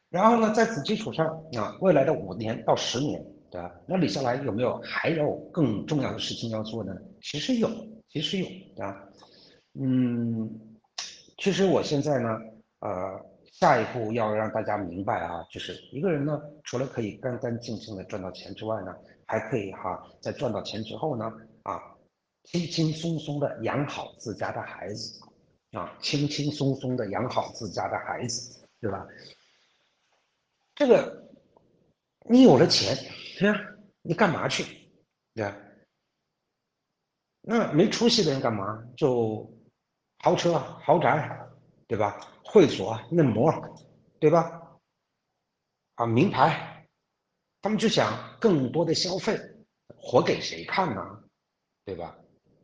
然后呢，在此基础上啊，未来的5年到10年，对吧？那李笑来还有更重要的事情要做呢？其实有，其实有，对吧？嗯，其实我现在呢，下一步要让大家明白啊，就是一个人呢，除了可以干干净净的赚到钱之外呢，还可以在赚到钱之后呢，啊，轻轻松松的养好自家的孩子，轻轻松松的养好自家的孩子，对吧？这个你有了钱，对吧？你干嘛去？对吧？那没出息的人干嘛？就豪车、豪宅，对吧？会所、嫩模，对吧？名牌，他们就想更多的消费，活给谁看呢？对吧？